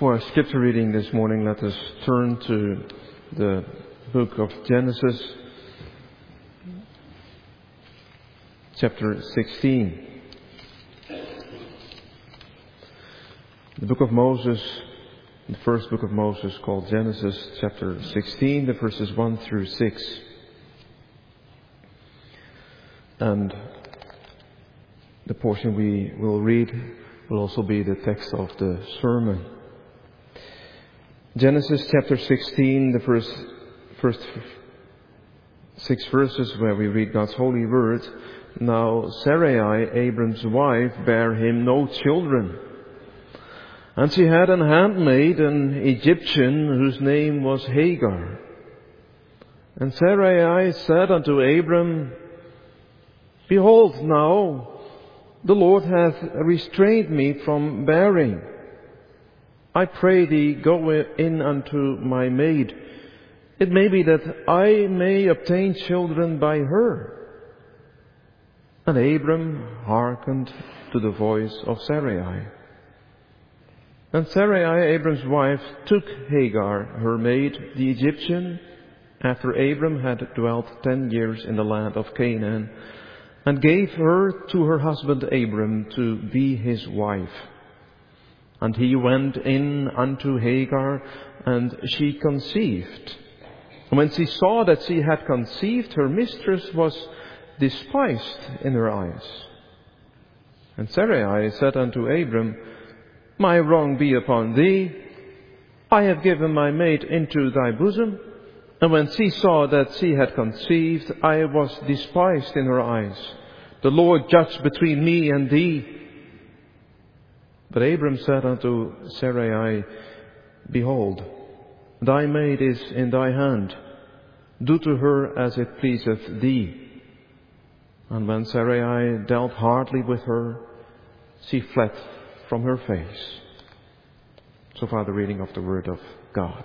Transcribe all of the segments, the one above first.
For our scripture reading this morning, let us turn to the book of Genesis, chapter 16. The book of Moses, the first book of Moses, called Genesis, chapter 16, the verses 1 through 6. And the portion we will read will also be the text of the sermon. Genesis chapter 16, the first 6 verses where we read God's holy word. Now Sarai, Abram's wife, bare him no children. And she had an handmaid, an Egyptian, whose name was Hagar. And Sarai said unto Abram, Behold now, the Lord hath restrained me from bearing. I pray thee, go in unto my maid. It may be that I may obtain children by her. And Abram hearkened to the voice of Sarai. And Sarai, Abram's wife, took Hagar, her maid, the Egyptian, after Abram had dwelt 10 years in the land of Canaan, and gave her to her husband Abram to be his wife. And he went in unto Hagar, and she conceived. And when she saw that she had conceived, her mistress was despised in her eyes. And Sarai said unto Abram, My wrong be upon thee. I have given my maid into thy bosom. And when she saw that she had conceived, I was despised in her eyes. The Lord judge between me and thee. But Abram said unto Sarai, Behold, thy maid is in thy hand. Do to her as it pleaseth thee. And when Sarai dealt hardly with her, she fled from her face. So far the reading of the Word of God.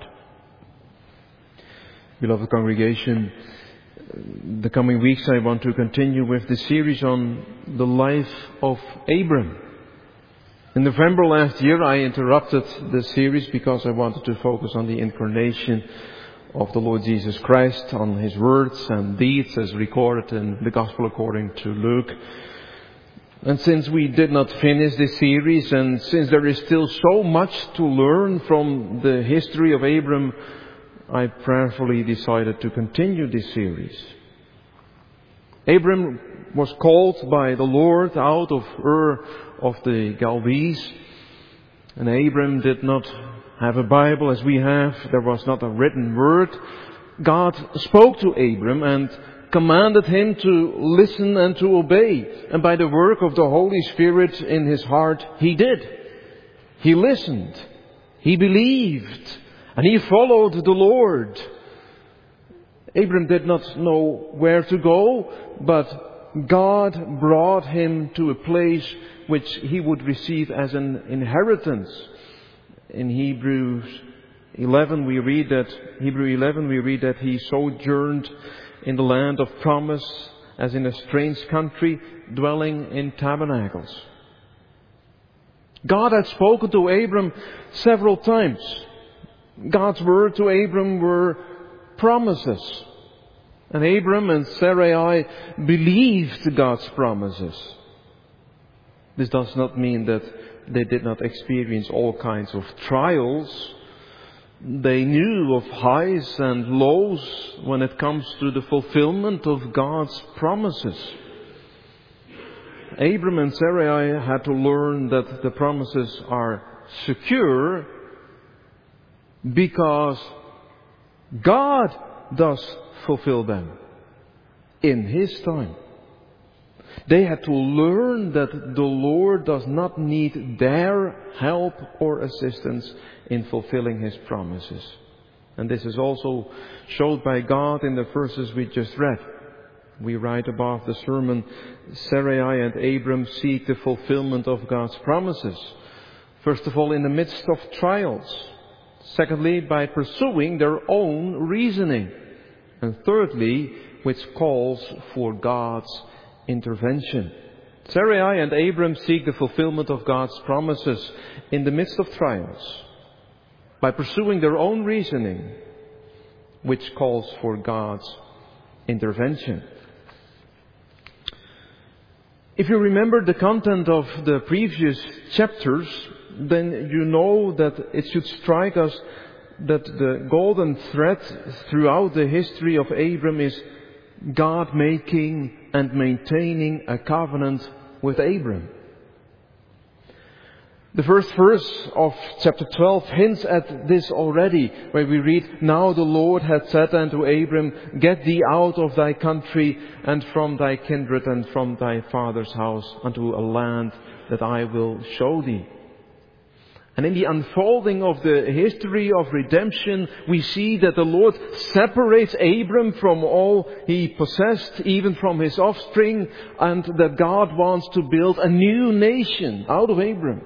Beloved congregation, the coming weeks I want to continue with the series on the life of Abram. In November last year I interrupted the series because I wanted to focus on the incarnation of the Lord Jesus Christ, on His words and deeds as recorded in the Gospel according to Luke. And since we did not finish this series, and since there is still so much to learn from the history of Abram, I prayerfully decided to continue this series. Abram was called by the Lord out of Ur of the Chaldees. And Abram did not have a Bible as we have. There was not a written word. God spoke to Abram and commanded him to listen and to obey. And by the work of the Holy Spirit in his heart, he did. He listened. He believed. And he followed the Lord. Abram did not know where to go, but God brought him to a place which he would receive as an inheritance. In Hebrews 11 we read that he sojourned in the land of promise as in a strange country, dwelling in tabernacles. God had spoken to Abram several times. God's word to Abram were promises. And Abram and Sarai believed God's promises. This does not mean that they did not experience all kinds of trials. They knew of highs and lows when it comes to the fulfillment of God's promises. Abram and Sarai had to learn that the promises are secure because God does fulfill them in His time. They had to learn that the Lord does not need their help or assistance in fulfilling His promises. And this is also showed by God in the verses we just read. We write above the sermon, Sarai and Abram seek the fulfillment of God's promises. First of all, in the midst of trials. Secondly, by pursuing their own reasoning. And thirdly, which calls for God's intervention. Sarai and Abram seek the fulfillment of God's promises in the midst of trials. by pursuing their own reasoning, which calls for God's intervention. If you remember the content of the previous chapters, then you know that it should strike us that the golden thread throughout the history of Abram is God making and maintaining a covenant with Abram. The first verse of chapter 12 hints at this already, where we read, "Now the Lord had said unto Abram, Get thee out of thy country and from thy kindred and from thy father's house unto a land that I will show thee." And in the unfolding of the history of redemption, we see that the Lord separates Abram from all he possessed, even from his offspring, and that God wants to build a new nation out of Abram.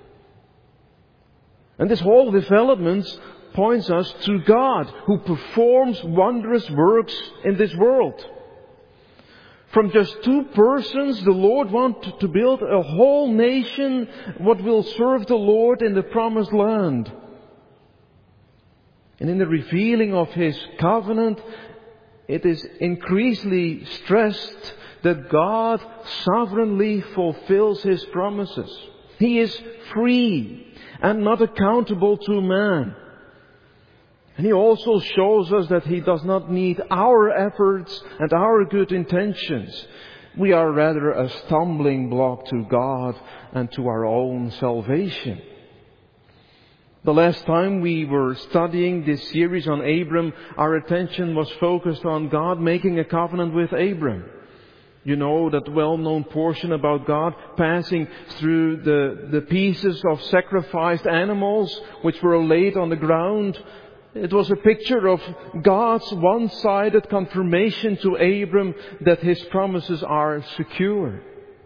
And this whole development points us to God, who performs wondrous works in this world. From just two persons, the Lord wants to build a whole nation, what will serve the Lord in the promised land. And in the revealing of His covenant, it is increasingly stressed that God sovereignly fulfills His promises. He is free and not accountable to man. And He also shows us that He does not need our efforts and our good intentions. We are rather a stumbling block to God and to our own salvation. The last time we were studying this series on Abram, our attention was focused on God making a covenant with Abram. You know that well-known portion about God passing through the pieces of sacrificed animals which were laid on the ground. It was a picture of God's one-sided confirmation to Abram that His promises are secure.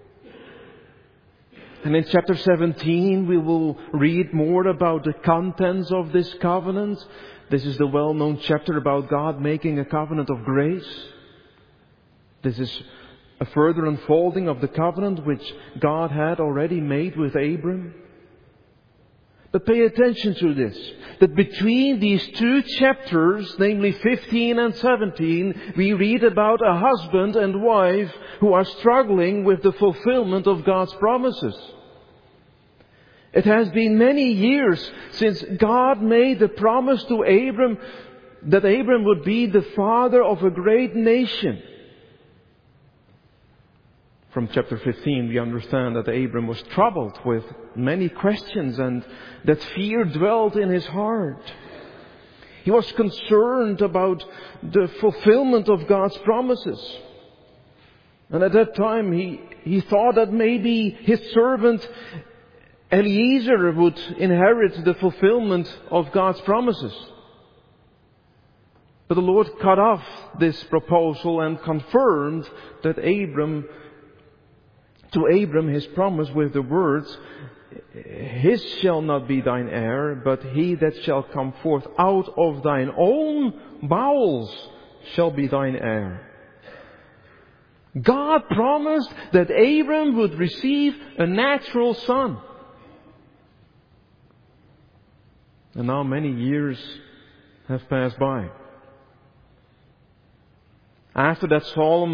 And in chapter 17 we will read more about the contents of this covenant. This is the well-known chapter about God making a covenant of grace. This is a further unfolding of the covenant which God had already made with Abram. But pay attention to this, that between these two chapters, namely 15 and 17, we read about a husband and wife who are struggling with the fulfillment of God's promises. It has been many years since God made the promise to Abram that Abram would be the father of a great nation. From chapter 15 we understand that Abram was troubled with many questions and that fear dwelt in his heart. He was concerned about the fulfillment of God's promises. And at that time he thought that maybe his servant Eliezer would inherit the fulfillment of God's promises. But the Lord cut off this proposal and confirmed that to Abram his promise with the words, "His shall not be thine heir, but he that shall come forth out of thine own bowels shall be thine heir." God promised that Abram would receive a natural son. And now many years have passed by. After that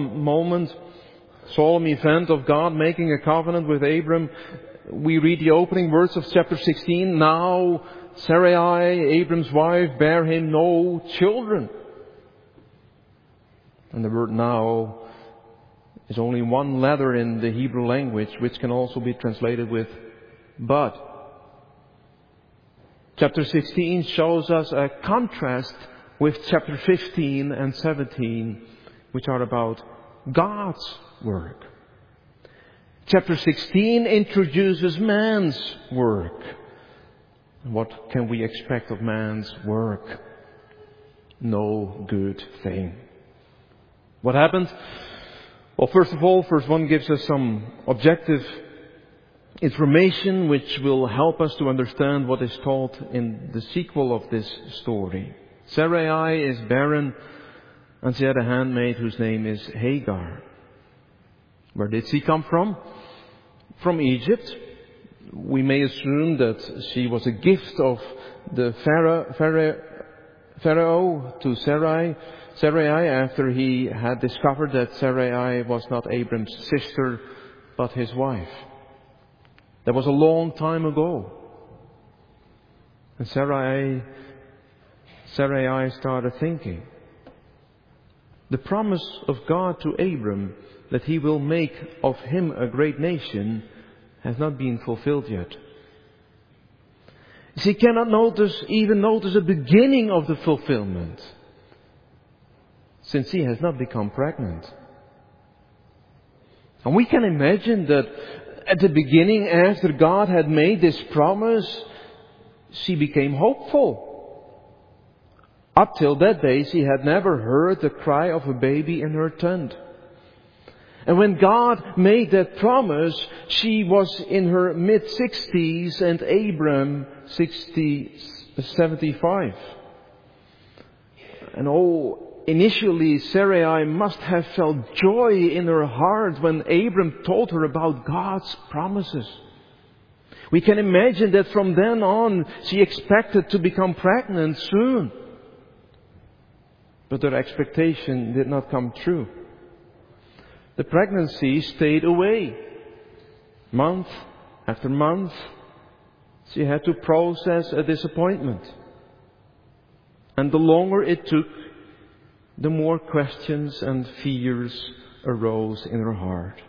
solemn event of God making a covenant with Abram, we read the opening words of chapter 16. "Now Sarai, Abram's wife, bare him no children." And the word "now" is only one letter in the Hebrew language, which can also be translated with "but." Chapter 16 shows us a contrast with chapter 15 and 17, which are about God's work. Chapter 16 introduces man's work. What can we expect of man's work? No good thing. What happened? Well, first of all, verse 1 gives us some objective information which will help us to understand what is taught in the sequel of this story. Sarai is barren, and she had a handmaid whose name is Hagar. Where did she come from? From Egypt. We may assume that she was a gift of the Pharaoh to Sarai after he had discovered that Sarai was not Abram's sister but his wife. That was a long time ago. And Sarai started thinking. The promise of God to Abram that he will make of him a great nation has not been fulfilled yet. She cannot even notice the beginning of the fulfillment, since she has not become pregnant. And we can imagine that at the beginning, after God had made this promise, she became hopeful. Up till that day, she had never heard the cry of a baby in her tent. And when God made that promise, she was in her mid-60s and Abram 75. And initially Sarai must have felt joy in her heart when Abram told her about God's promises. We can imagine that from then on she expected to become pregnant soon. But her expectation did not come true. The pregnancy stayed away. Month after month, she had to process a disappointment. And the longer it took, the more questions and fears arose in her heart.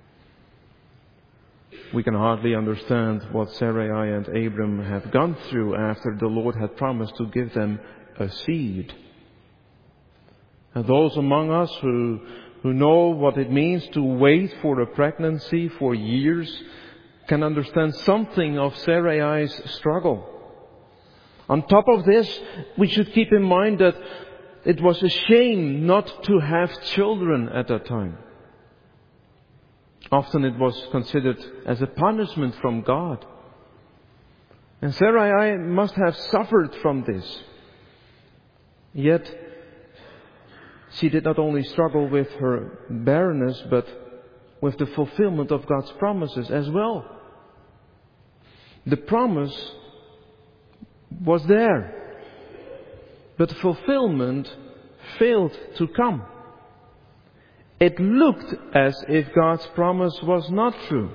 We can hardly understand what Sarai and Abram had gone through after the Lord had promised to give them a seed. And those among us who know what it means to wait for a pregnancy for years can understand something of Sarai's struggle. On top of this, we should keep in mind that it was a shame not to have children at that time. Often it was considered as a punishment from God. And Sarai must have suffered from this. Yet, she did not only struggle with her barrenness, but with the fulfillment of God's promises as well. The promise was there, but fulfillment failed to come. It looked as if God's promise was not true.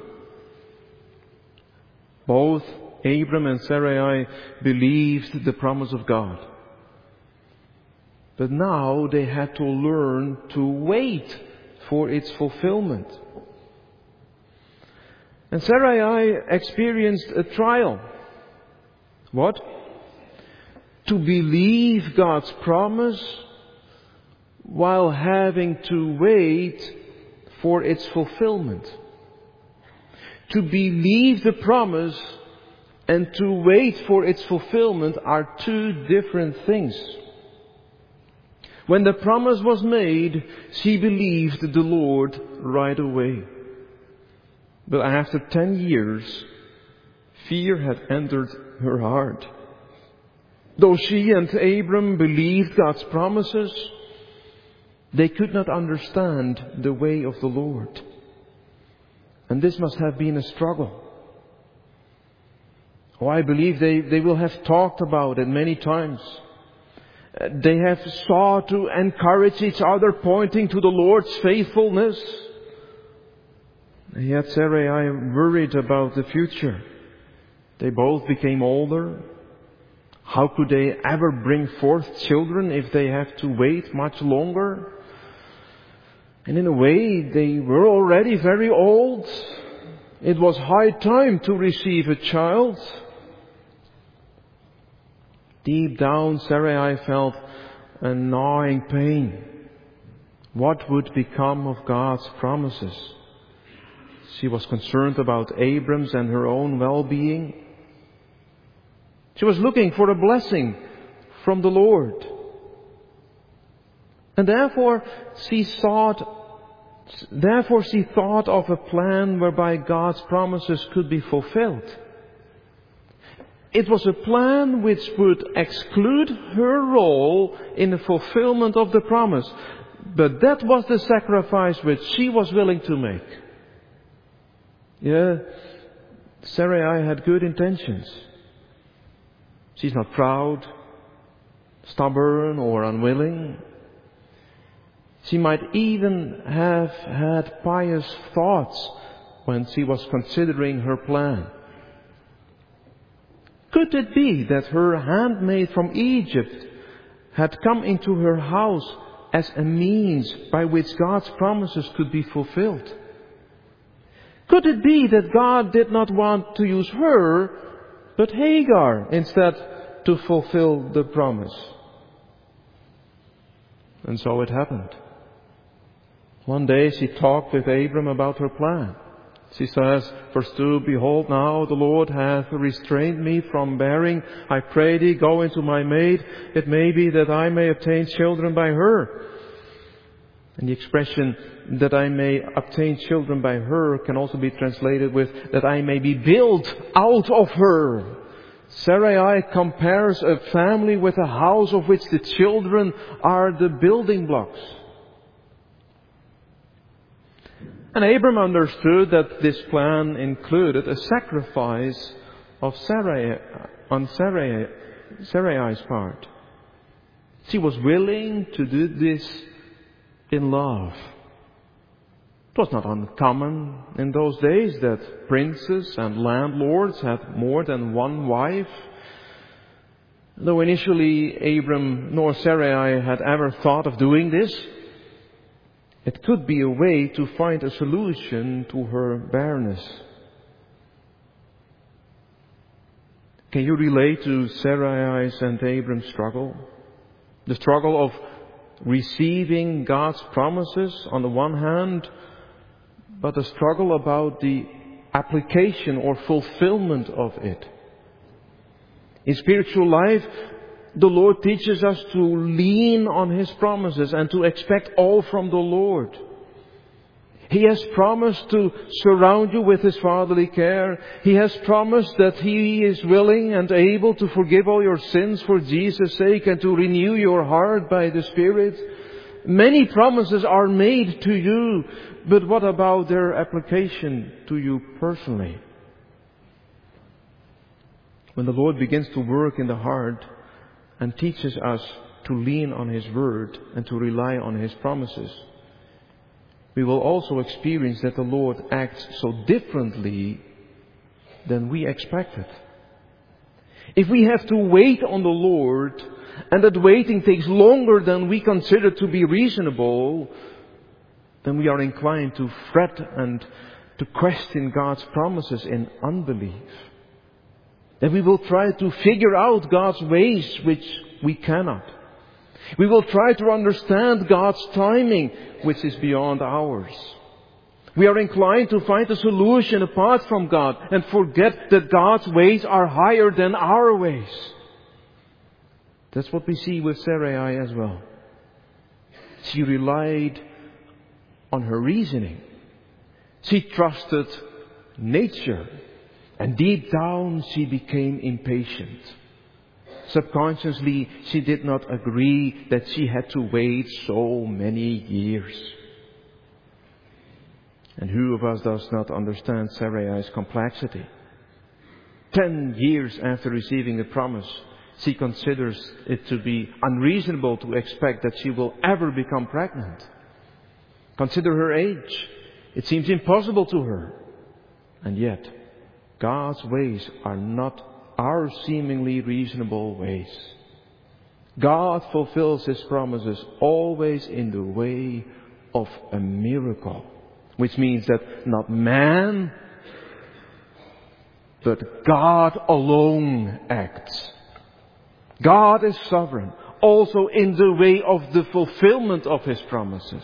Both Abram and Sarai believed the promise of God. But now they had to learn to wait for its fulfillment. And Sarai experienced a trial. What? To believe God's promise while having to wait for its fulfillment. To believe the promise and to wait for its fulfillment are two different things. When the promise was made, she believed the Lord right away. But after 10 years, fear had entered her heart. Though she and Abram believed God's promises, they could not understand the way of the Lord. And this must have been a struggle. I believe they will have talked about it many times. They have sought to encourage each other, pointing to the Lord's faithfulness. Yet Sarai worried about the future. They both became older. How could they ever bring forth children if they have to wait much longer? And in a way, they were already very old. It was high time to receive a child. Deep down, Sarai felt a gnawing pain. What would become of God's promises? She was concerned about Abram's and her own well-being. She was looking for a blessing from the Lord. And therefore she thought of a plan whereby God's promises could be fulfilled. It was a plan which would exclude her role in the fulfillment of the promise. But that was the sacrifice which she was willing to make. Sarai had good intentions. She's not proud, stubborn, or unwilling. She might even have had pious thoughts when she was considering her plan. Could it be that her handmaid from Egypt had come into her house as a means by which God's promises could be fulfilled? Could it be that God did not want to use her, but Hagar instead to fulfill the promise? And so it happened. One day she talked with Abram about her plan. She says, verse 2, "Behold, now the Lord hath restrained me from bearing. I pray thee, go into my maid. It may be that I may obtain children by her." And the expression, "that I may obtain children by her," can also be translated with, "that I may be built out of her." Sarai compares a family with a house of which the children are the building blocks. And Abram understood that this plan included a sacrifice of Sarai's part. She was willing to do this in love. It was not uncommon in those days that princes and landlords had more than one wife. Though initially Abram nor Sarai had ever thought of doing this, it could be a way to find a solution to her barrenness. Can you relate to Sarai's and Abram's struggle? The struggle of receiving God's promises on the one hand, but the struggle about the application or fulfillment of it. In spiritual life, the Lord teaches us to lean on His promises and to expect all from the Lord. He has promised to surround you with His fatherly care. He has promised that He is willing and able to forgive all your sins for Jesus' sake and to renew your heart by the Spirit. Many promises are made to you, but what about their application to you personally? When the Lord begins to work in the heart and teaches us to lean on His Word and to rely on His promises, we will also experience that the Lord acts so differently than we expected. If we have to wait on the Lord, and that waiting takes longer than we consider to be reasonable, then we are inclined to fret and to question God's promises in unbelief. Then we will try to figure out God's ways, which we cannot. We will try to understand God's timing, which is beyond ours. We are inclined to find a solution apart from God and forget that God's ways are higher than our ways. That's what we see with Sarai as well. She relied on her reasoning. She trusted nature. And deep down she became impatient. Subconsciously she did not agree that she had to wait so many years. And who of us does not understand Sarai's complexity? 10 years after receiving the promise, she considers it to be unreasonable to expect that she will ever become pregnant. Consider her age. It seems impossible to her. And yet, God's ways are not our seemingly reasonable ways. God fulfills His promises always in the way of a miracle. Which means that not man, but God alone acts. God is sovereign, also in the way of the fulfillment of His promises.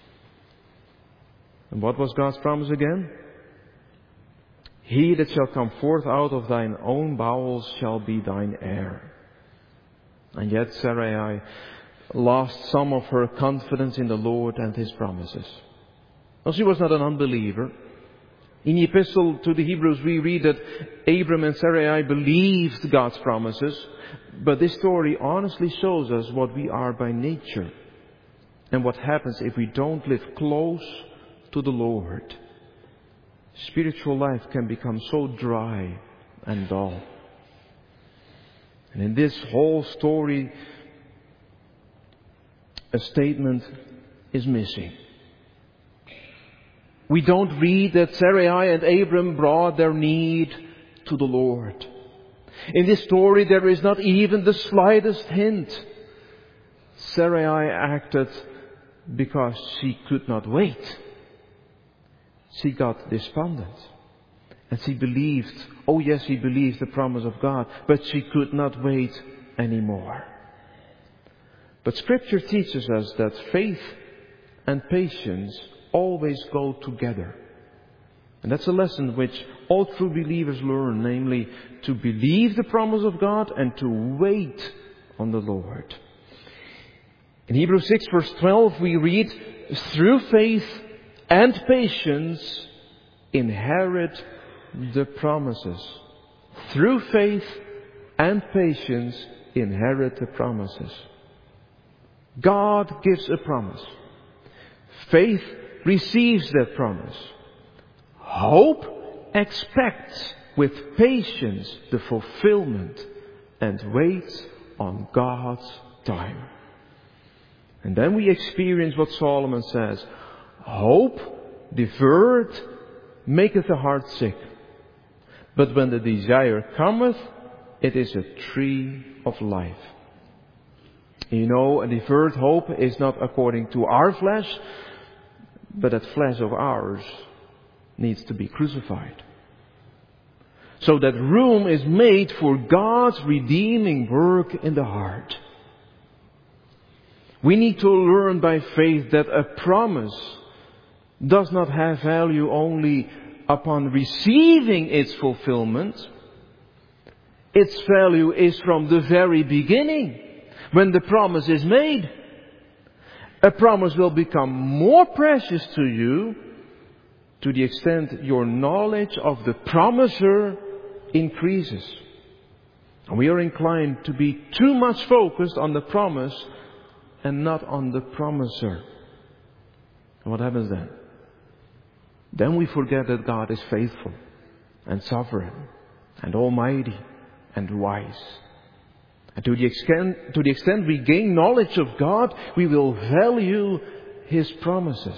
And what was God's promise again? He that shall come forth out of thine own bowels shall be thine heir. And yet Sarai lost some of her confidence in the Lord and His promises. Well, she was not an unbeliever. In the epistle to the Hebrews we read that Abram and Sarai believed God's promises. But this story honestly shows us what we are by nature. And what happens if we don't live close to the Lord. Spiritual life can become so dry and dull. And in this whole story, a statement is missing. We don't read that Sarai and Abram brought their need to the Lord. In this story there is not even the slightest hint. Sarai acted because she could not wait. She got despondent. And she believed, oh yes, she believed the promise of God, but she could not wait anymore. But Scripture teaches us that faith and patience always go together. And that's a lesson which all true believers learn, namely to believe the promise of God and to wait on the Lord. In Hebrews 6 verse 12 we read, through faith and patience inherit the promises. Through faith and patience inherit the promises. God gives a promise. Faith receives that promise. Hope expects with patience the fulfillment and waits on God's time. And then we experience what Solomon says. Hope deferred maketh the heart sick. But when the desire cometh, it is a tree of life. You know, a deferred hope is not according to our flesh, but that flesh of ours needs to be crucified. So that room is made for God's redeeming work in the heart. We need to learn by faith that a promise does not have value only upon receiving its fulfillment. Its value is from the very beginning, when the promise is made. A promise will become more precious to you to the extent your knowledge of the promiser increases. And we are inclined to be too much focused on the promise and not on the promiser. And what happens then? Then we forget that God is faithful and sovereign and almighty and wise. And to the extent we gain knowledge of God, we will value His promises.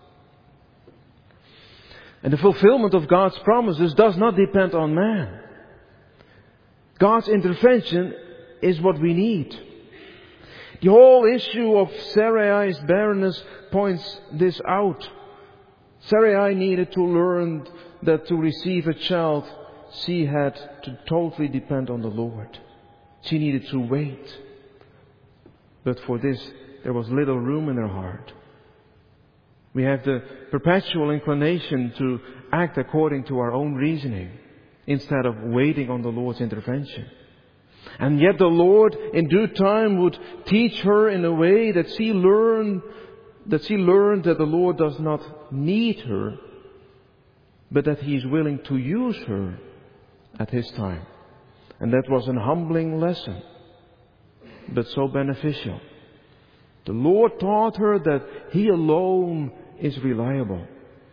And the fulfillment of God's promises does not depend on man. God's intervention is what we need. The whole issue of Sarai's barrenness points this out. Sarai needed to learn that to receive a child, she had to totally depend on the Lord. She needed to wait. But for this, there was little room in her heart. We have the perpetual inclination to act according to our own reasoning, instead of waiting on the Lord's intervention. And yet the Lord in due time would teach her in a way that she learned that the Lord does not need her, but that He is willing to use her at His time. And that was an humbling lesson, but so beneficial. The Lord taught her that He alone is reliable.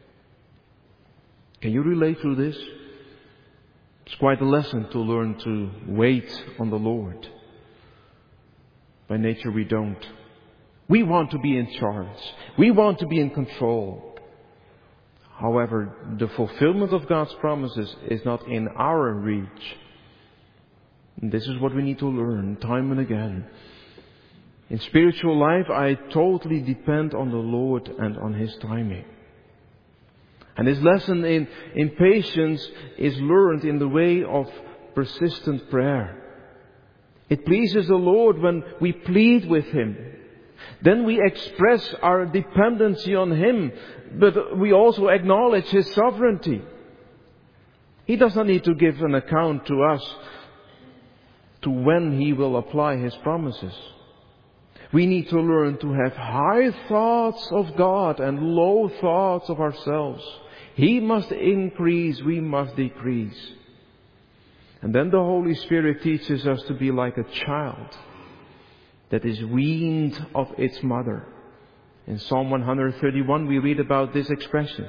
Can you relate to this? It's quite a lesson to learn to wait on the Lord. By nature we don't. We want to be in charge. We want to be in control. However, the fulfillment of God's promises is not in our reach. And this is what we need to learn time and again. In spiritual life, I totally depend on the Lord and on His timing. And this lesson in patience is learned in the way of persistent prayer. It pleases the Lord when we plead with Him. Then we express our dependency on Him, but we also acknowledge His sovereignty. He does not need to give an account to us to when He will apply His promises. We need to learn to have high thoughts of God and low thoughts of ourselves. He must increase, we must decrease. And then the Holy Spirit teaches us to be like a child that is weaned of its mother. In Psalm 131 we read about this expression.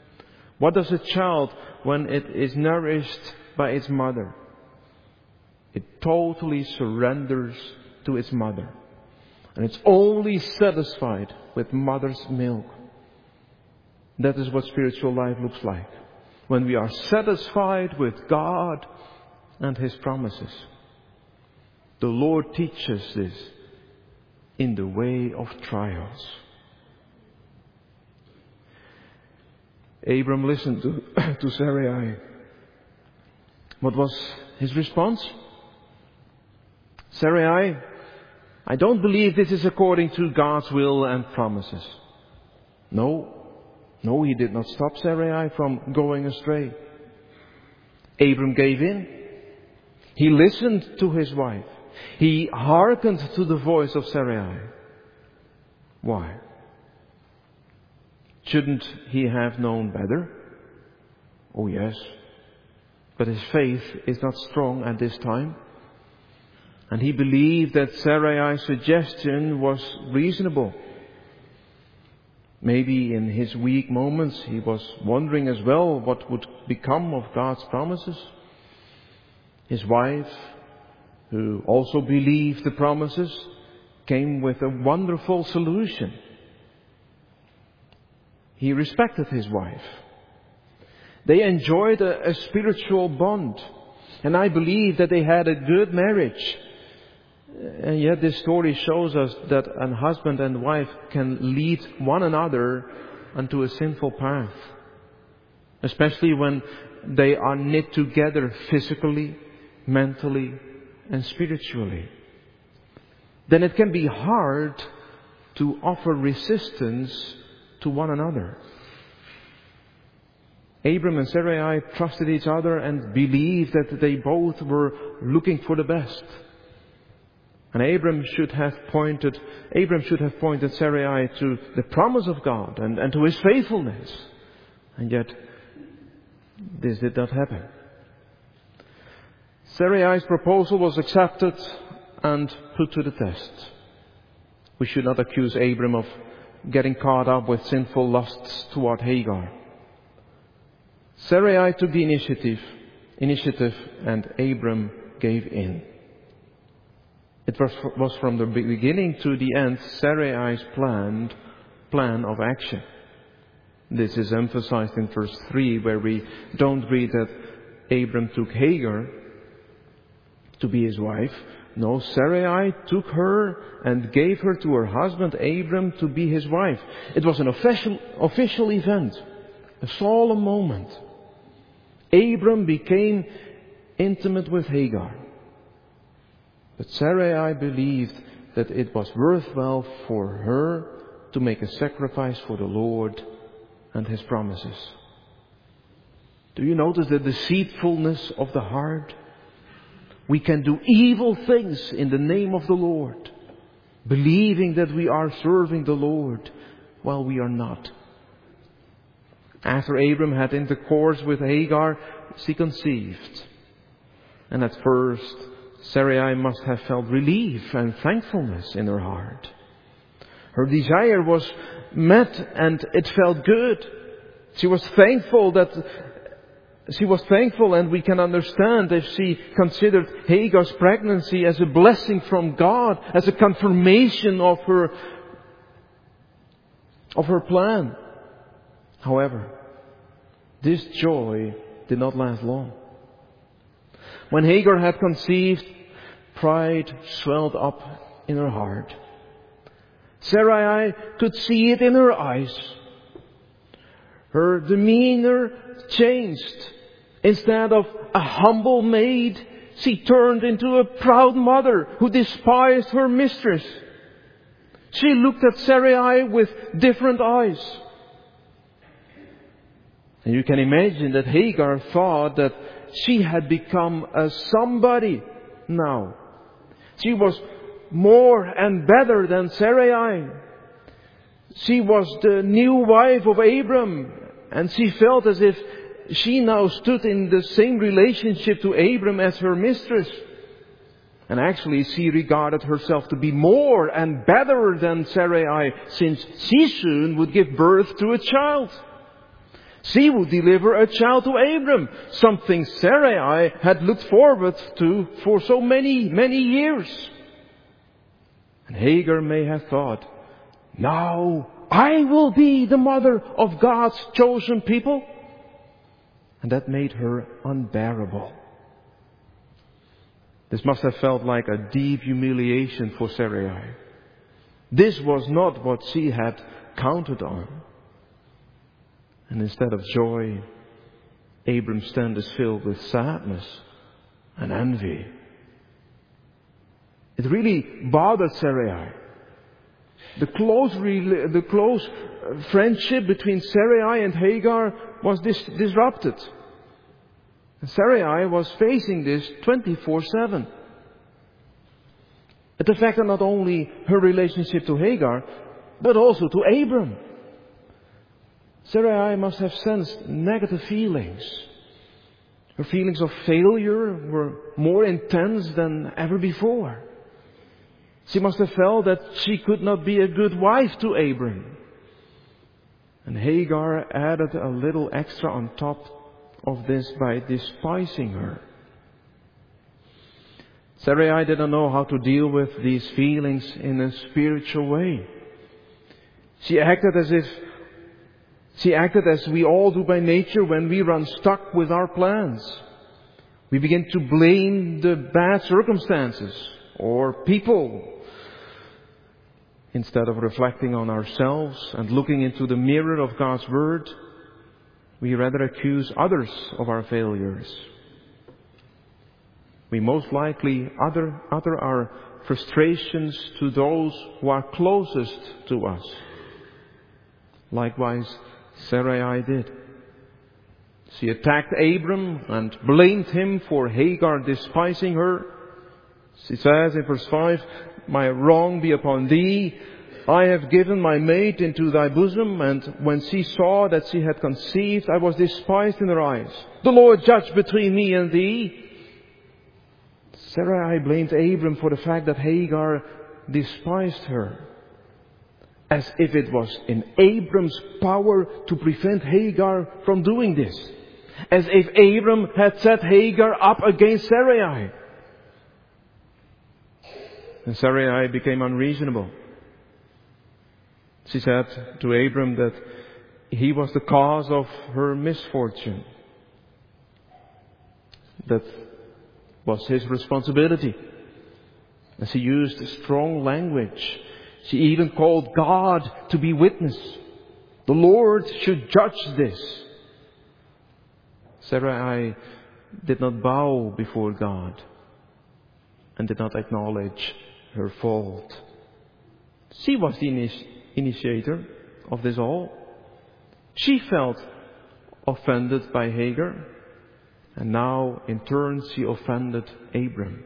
What does a child when it is nourished by its mother? It totally surrenders to its mother. And it's only satisfied with mother's milk. That is what spiritual life looks like. When we are satisfied with God and His promises. The Lord teaches this in the way of trials. Abram listened to Sarai. What was his response? Sarai, I don't believe this is according to God's will and promises. No, he did not stop Sarai from going astray. Abram gave in. He listened to his wife. He hearkened to the voice of Sarai. Why? Shouldn't he have known better? Oh yes. But his faith is not strong at this time. And he believed that Sarai's suggestion was reasonable. Maybe in his weak moments he was wondering as well what would become of God's promises. His wife, who also believed the promises, came with a wonderful solution. He respected his wife. They enjoyed a spiritual bond. And I believe that they had a good marriage. And yet this story shows us that a husband and wife can lead one another onto a sinful path. Especially when they are knit together physically, mentally, and spiritually. Then it can be hard to offer resistance to one another. Abram and Sarai trusted each other and believed that they both were looking for the best. And Abram should have pointed Sarai to the promise of God and to His faithfulness. And yet, this did not happen. Sarai's proposal was accepted and put to the test. We should not accuse Abram of getting caught up with sinful lusts toward Hagar. Sarai took the initiative and Abram gave in. It was from the beginning to the end Sarai's plan of action. This is emphasized in verse 3, where we don't read that Abram took Hagar to be his wife. No, Sarai took her and gave her to her husband Abram to be his wife. It was an official event, a solemn moment. Abram became intimate with Hagar. But Sarai believed that it was worthwhile for her to make a sacrifice for the Lord and His promises. Do you notice the deceitfulness of the heart? We can do evil things in the name of the Lord, believing that we are serving the Lord while we are not. After Abram had intercourse with Hagar, she conceived. And at first, Sarai must have felt relief and thankfulness in her heart. Her desire was met and it felt good. She was thankful and we can understand if she considered Hagar's pregnancy as a blessing from God, as a confirmation of her plan. However, this joy did not last long. When Hagar had conceived, pride swelled up in her heart. Sarai could see it in her eyes. Her demeanor changed. Instead of a humble maid, she turned into a proud mother who despised her mistress. She looked at Sarai with different eyes. And you can imagine that Hagar thought that she had become a somebody now. She was more and better than Sarai. She was the new wife of Abram, and she felt as if she now stood in the same relationship to Abram as her mistress. And actually she regarded herself to be more and better than Sarai, since she soon would give birth to a child. She would deliver a child to Abram, something Sarai had looked forward to for so many, many years. And Hagar may have thought, now I will be the mother of God's chosen people. And that made her unbearable. This must have felt like a deep humiliation for Sarai. This was not what she had counted on. And instead of joy, Abram's stand is filled with sadness and envy. It really bothered Sarai. The close friendship between Sarai and Hagar was disrupted. And Sarai was facing this 24/7. It affected not only her relationship to Hagar, but also to Abram. Sarai must have sensed negative feelings. Her feelings of failure were more intense than ever before. She must have felt that she could not be a good wife to Abram. And Hagar added a little extra on top of this by despising her. Sarai didn't know how to deal with these feelings in a spiritual way. She acted as we all do by nature when we run stuck with our plans. We begin to blame the bad circumstances or people instead of reflecting on ourselves and looking into the mirror of God's Word. We rather accuse others of our failures. We most likely utter our frustrations to those who are closest to us. Likewise, Sarai did. She attacked Abram and blamed him for Hagar despising her. She says in verse 5, my wrong be upon thee. I have given my maid into thy bosom, and when she saw that she had conceived, I was despised in her eyes. The Lord judge between me and thee. Sarai blamed Abram for the fact that Hagar despised her, as if it was in Abram's power to prevent Hagar from doing this. As if Abram had set Hagar up against Sarai. And Sarai became unreasonable. She said to Abram that he was the cause of her misfortune. That was his responsibility. And she used strong language. She even called God to be witness. The Lord should judge this. Sarai did not bow before God and did not acknowledge her fault. She was the initiator of this all. She felt offended by Hagar, and now in turn she offended Abram.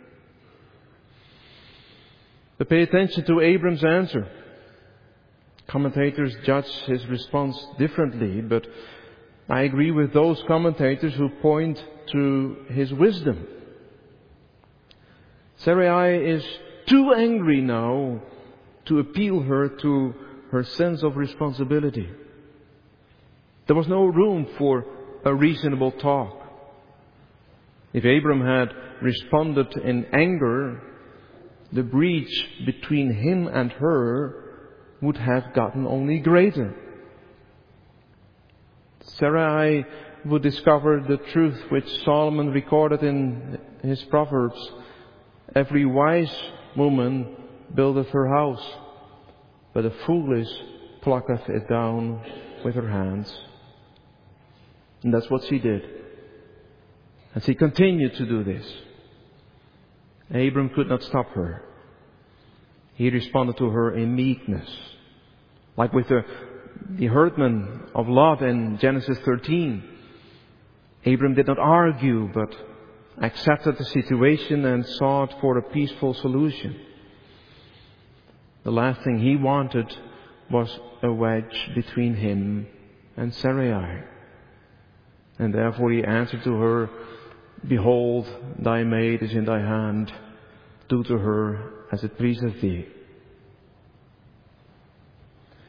But pay attention to Abram's answer. Commentators judge his response differently, but I agree with those commentators who point to his wisdom. Sarai is too angry now to appeal her to her sense of responsibility. There was no room for a reasonable talk. If Abram had responded in anger, the breach between him and her would have gotten only greater. Sarai would discover the truth which Solomon recorded in his Proverbs. Every wise woman buildeth her house, but the foolish plucketh it down with her hands. And that's what she did. And she continued to do this. Abram could not stop her. He responded to her in meekness. Like with the herdmen of Lot in Genesis 13. Abram did not argue, but accepted the situation and sought for a peaceful solution. The last thing he wanted was a wedge between him and Sarai. And therefore he answered to her, Behold, thy maid is in thy hand. Do to her as it pleaseth thee.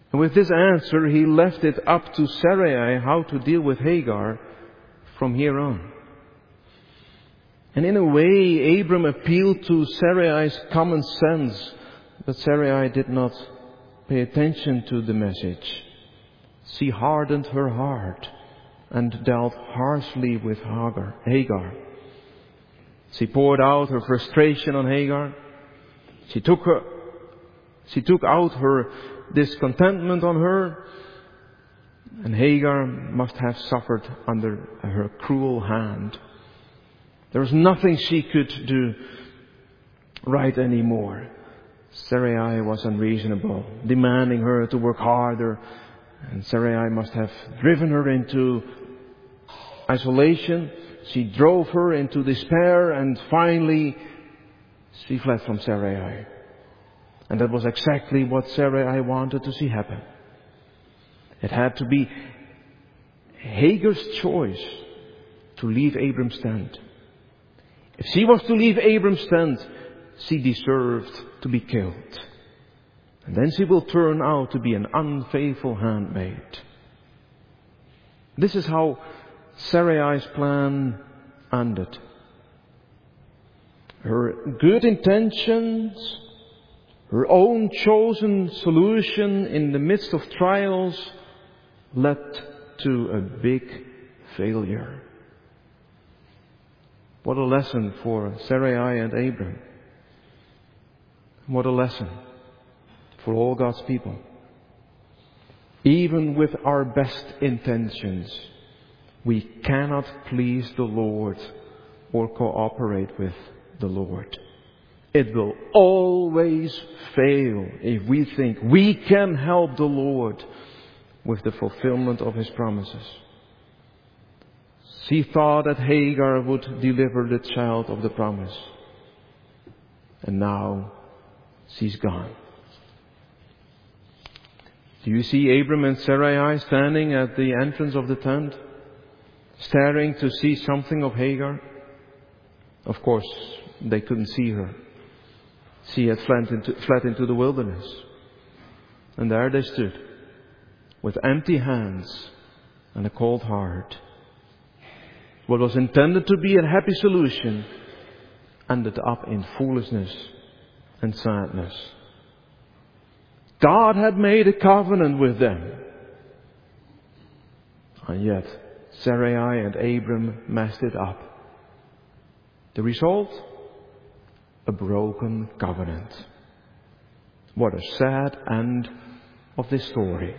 And with this answer, he left it up to Sarai how to deal with Hagar from here on. And in a way, Abram appealed to Sarai's common sense, but Sarai did not pay attention to the message. She hardened her heart and dealt harshly with Hagar. She poured out her frustration on Hagar. She took out her discontentment on her. And Hagar must have suffered under her cruel hand. There was nothing she could do right anymore. Sarai was unreasonable, demanding her to work harder. And Sarai must have driven her into isolation. She drove her into despair, and finally she fled from Sarai. And that was exactly what Sarai wanted to see happen. It had to be Hagar's choice to leave Abram's tent. If she was to leave Abram's tent, she deserved to be killed. And then she will turn out to be an unfaithful handmaid. This is how Sarai's plan ended. Her good intentions, her own chosen solution in the midst of trials, led to a big failure. What a lesson for Sarai and Abram. What a lesson for all God's people. Even with our best intentions, we cannot please the Lord or cooperate with the Lord. It will always fail if we think we can help the Lord with the fulfillment of His promises. She thought that Hagar would deliver the child of the promise. And now she's gone. Do you see Abram and Sarai standing at the entrance of the tent, staring to see something of Hagar? Of course, they couldn't see her. She had fled into the wilderness. And there they stood, with empty hands and a cold heart. What was intended to be a happy solution ended up in foolishness and sadness. God had made a covenant with them. And yet, Sarai and Abram messed it up. The result? A broken covenant. What a sad end of this story.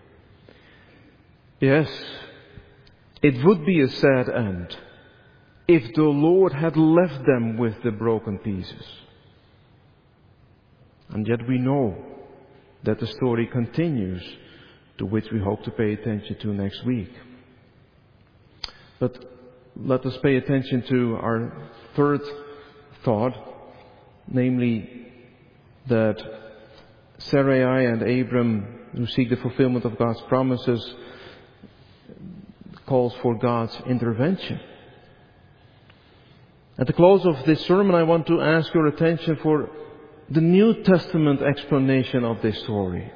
Yes, it would be a sad end if the Lord had left them with the broken pieces. And yet we know that the story continues, to which we hope to pay attention to next week. But let us pay attention to our third thought, namely that Sarai and Abram, who seek the fulfillment of God's promises, calls for God's intervention. At the close of this sermon, I want to ask your attention for the New Testament explanation of this story.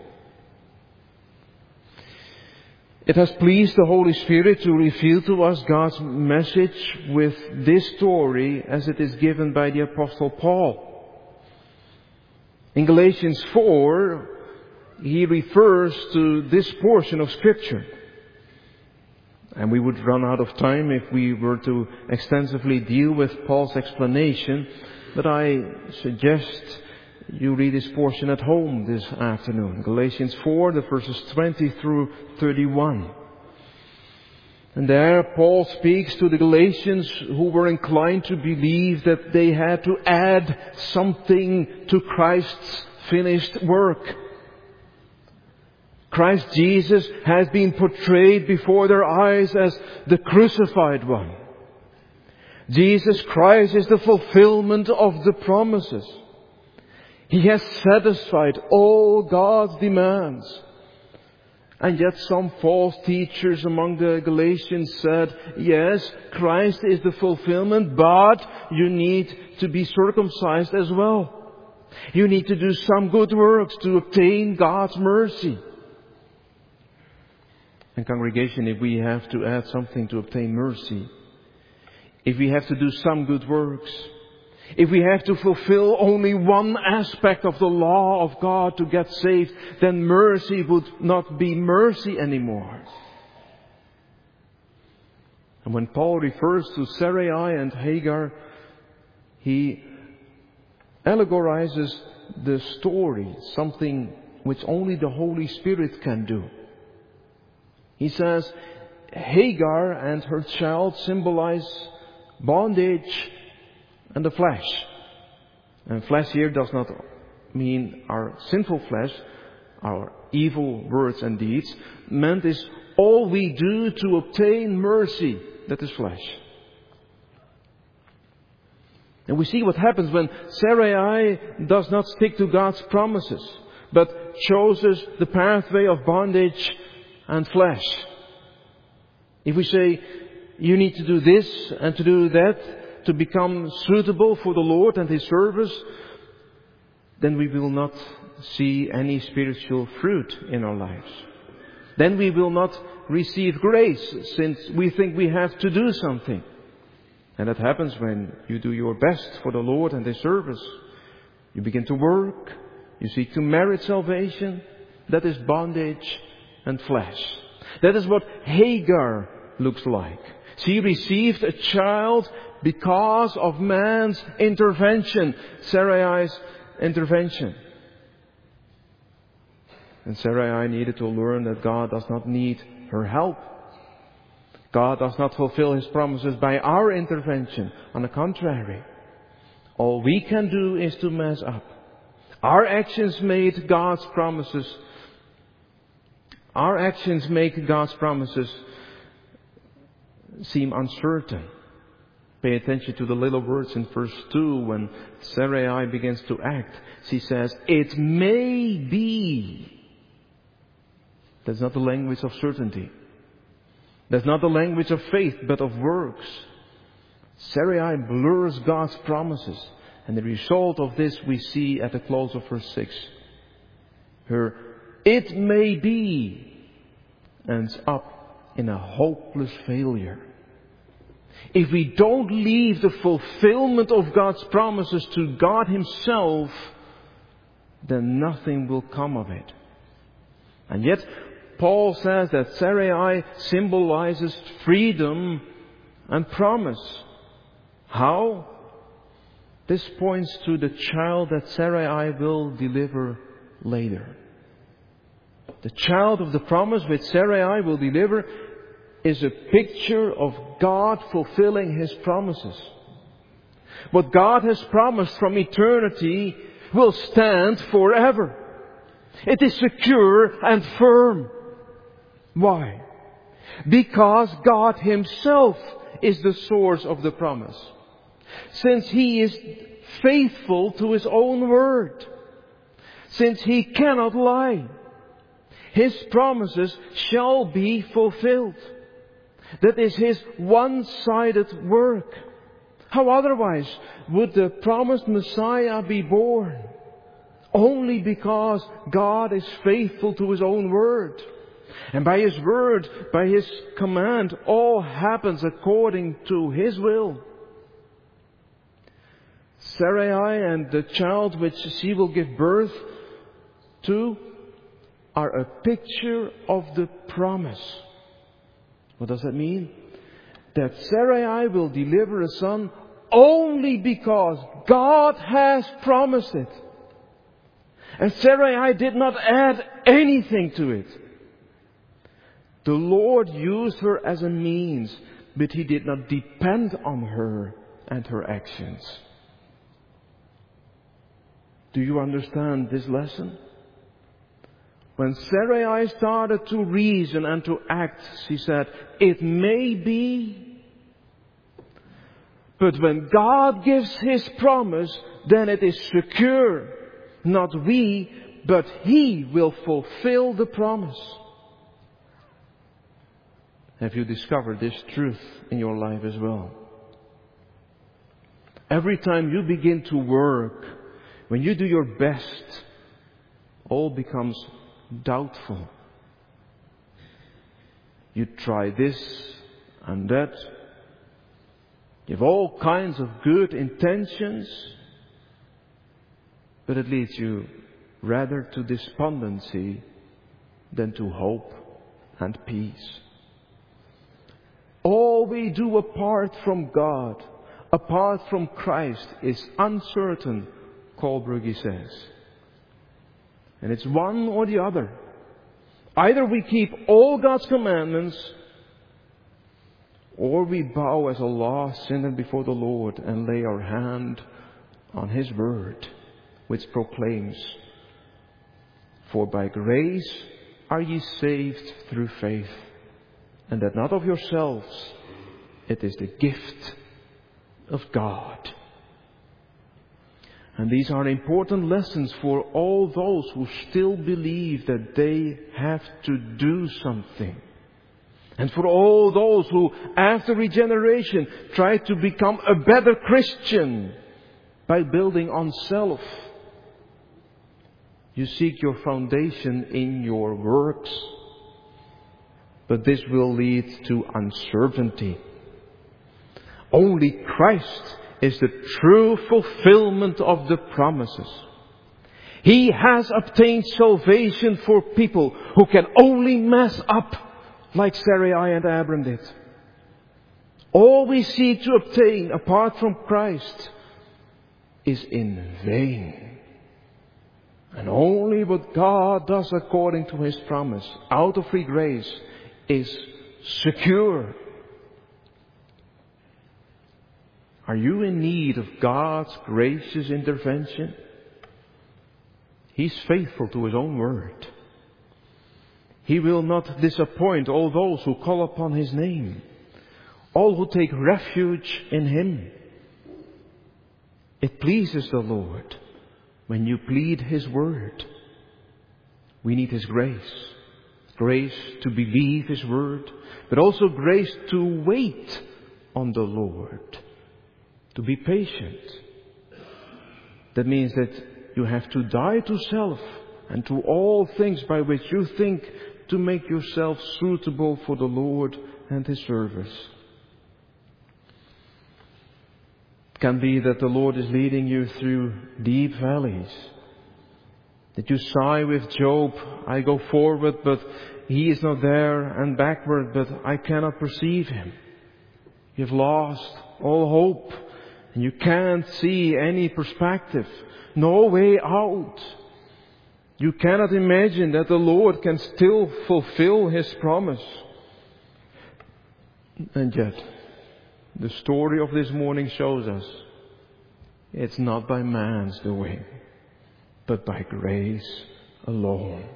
It has pleased the Holy Spirit to reveal to us God's message with this story as it is given by the Apostle Paul. In Galatians 4, he refers to this portion of Scripture. And we would run out of time if we were to extensively deal with Paul's explanation. But I suggest you read this portion at home this afternoon. Galatians 4, the verses 20 through 31. And there Paul speaks to the Galatians who were inclined to believe that they had to add something to Christ's finished work. Christ Jesus has been portrayed before their eyes as the crucified one. Jesus Christ is the fulfillment of the promises. He has satisfied all God's demands. And yet some false teachers among the Galatians said, yes, Christ is the fulfillment, but you need to be circumcised as well. You need to do some good works to obtain God's mercy. And congregation, if we have to add something to obtain mercy, if we have to do some good works, if we have to fulfill only one aspect of the law of God to get saved, then mercy would not be mercy anymore. And when Paul refers to Sarai and Hagar, he allegorizes the story, something which only the Holy Spirit can do. He says, Hagar and her child symbolize bondage and the flesh. And flesh here does not mean our sinful flesh, our evil words and deeds. Meant is all we do to obtain mercy. That is flesh. And we see what happens when Sarai does not stick to God's promises, but chooses the pathway of bondage and flesh. If we say, you need to do this and to do that to become suitable for the Lord and His service, then we will not see any spiritual fruit in our lives. Then we will not receive grace, since we think we have to do something. And that happens when you do your best for the Lord and His service. You begin to work, you seek to merit salvation. That is bondage and flesh. That is what Hagar looks like. She received a child because of man's intervention, Sarai's intervention. And Sarai needed to learn that God does not need her help. God does not fulfill His promises by our intervention. On the contrary, all we can do is to mess up. Our actions made God's promises. Our actions make God's promises seem uncertain. Pay attention to the little words in verse 2 when Sarai begins to act. She says, it may be. That's not the language of certainty. That's not the language of faith, but of works. Sarai blurs God's promises. And the result of this we see at the close of verse 6. Her it may be ends up in a hopeless failure. If we don't leave the fulfillment of God's promises to God Himself, then nothing will come of it. And yet, Paul says that Sarai symbolizes freedom and promise. How? This points to the child that Sarai will deliver later. The child of the promise which Sarai will deliver is a picture of God fulfilling His promises. What God has promised from eternity will stand forever. It is secure and firm. Why? Because God Himself is the source of the promise. Since He is faithful to His own word. Since He cannot lie. His promises shall be fulfilled. That is His one-sided work. How otherwise would the promised Messiah be born? Only because God is faithful to His own word. And by His word, by His command, all happens according to His will. Sarai and the child which she will give birth to are a picture of the promise. What does that mean? That Sarai will deliver a son only because God has promised it. And Sarai did not add anything to it. The Lord used her as a means, but He did not depend on her and her actions. Do you understand this lesson? When Sarai started to reason and to act, she said, it may be. But when God gives His promise, then it is secure. Not we, but He will fulfill the promise. Have you discovered this truth in your life as well? Every time you begin to work, when you do your best, all becomes doubtful. You try this and that. You have all kinds of good intentions, but it leads you rather to despondency than to hope and peace. All we do apart from God, apart from Christ, is uncertain, Kolbrugge says. And it's one or the other. Either we keep all God's commandments, or we bow as a lost sinner before the Lord and lay our hand on His word, which proclaims, "For by grace are ye saved through faith, and that not of yourselves, it is the gift of God." And these are important lessons for all those who still believe that they have to do something. And for all those who, after regeneration, try to become a better Christian by building on self. You seek your foundation in your works, but this will lead to uncertainty. Only Christ is the true fulfillment of the promises. He has obtained salvation for people who can only mess up like Sarai and Abram did. All we seek to obtain apart from Christ is in vain. And only what God does according to His promise, out of free grace, is secure. Are you in need of God's gracious intervention? He's faithful to His own word. He will not disappoint all those who call upon His name, all who take refuge in Him. It pleases the Lord when you plead His word. We need His grace. Grace to believe His word, but also grace to wait on the Lord. To be patient. That means that you have to die to self and to all things by which you think to make yourself suitable for the Lord and His service. It can be that the Lord is leading you through deep valleys. That you sigh with Job, "I go forward, but He is not there, and backward, but I cannot perceive Him." You've lost all hope. And you can't see any perspective, no way out. You cannot imagine that the Lord can still fulfill His promise. And yet, the story of this morning shows us it's not by man's doing, but by grace alone.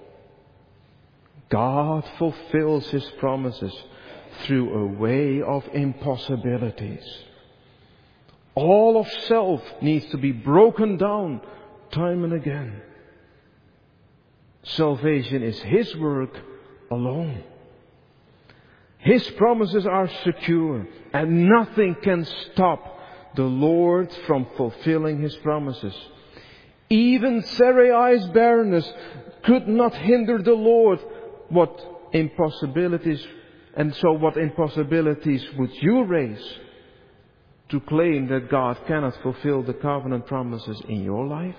God fulfills His promises through a way of impossibilities. All of self needs to be broken down time and again. Salvation is His work alone. His promises are secure, and nothing can stop the Lord from fulfilling His promises. Even Sarai's barrenness could not hinder the Lord. What impossibilities would you raise to claim that God cannot fulfill the covenant promises in your life?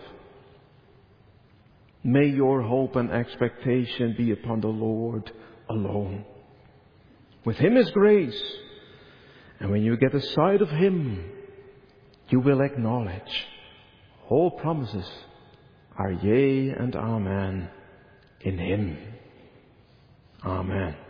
May your hope and expectation be upon the Lord alone. With Him is grace. And when you get a sight of Him, you will acknowledge all promises are yea and amen in Him. Amen.